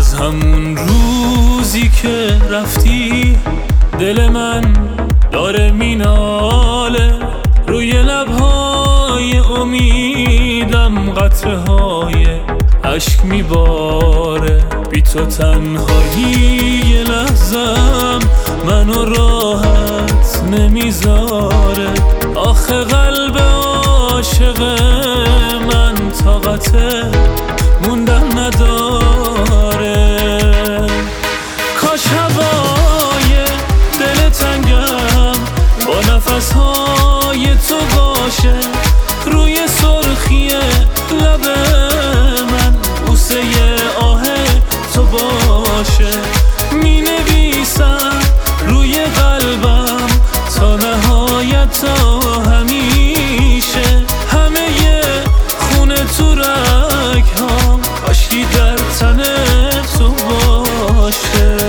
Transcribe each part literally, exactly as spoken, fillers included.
از همون روزی که رفتی دل من داره میناله، روی لبهای امیدم قطره های عشق میباره. بی تو تنهایی یه لحظم منو راحت نمیذاره. آخه قلب عاشق من طاقت موندن نداره. کاش هوای دل تنگم با نفسهای تو باشه، روی سرخی لب من بوسه آه تو باشه. می نویسم روی قلبم تا نهایت تا همیشه، همه خونه تو رگ ها کاشکی در تن تو باشه.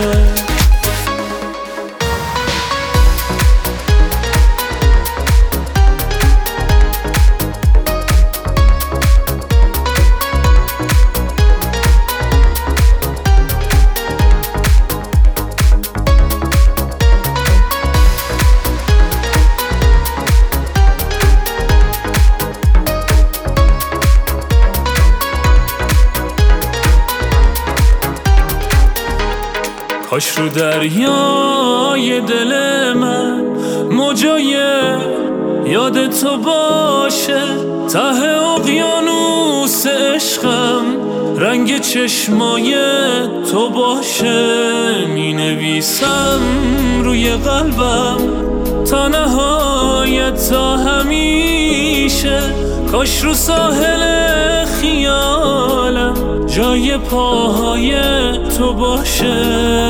کاش رو دریای دل من موجای یاد تو باشه، ته اقیانوس عشقم رنگ چشمای تو باشه. می نویسم روی قلبم تا نهایت تا همیشه، کاش رو ساحل خیالم جای پاهای تو باشه.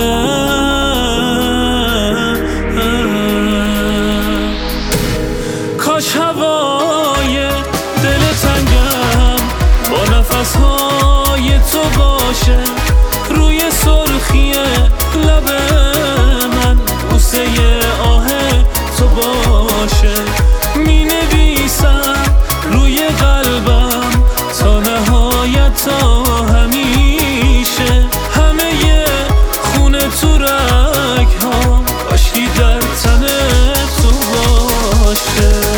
کاش هوای دل تنگم با نفسهای تو باشه، روی سرخی لب من بوسه آه تو باشه. می نویسم روی قلبم تا نهایت تا همیشه، همه خونه تو رگ ها کاشکی در تن تو باشه.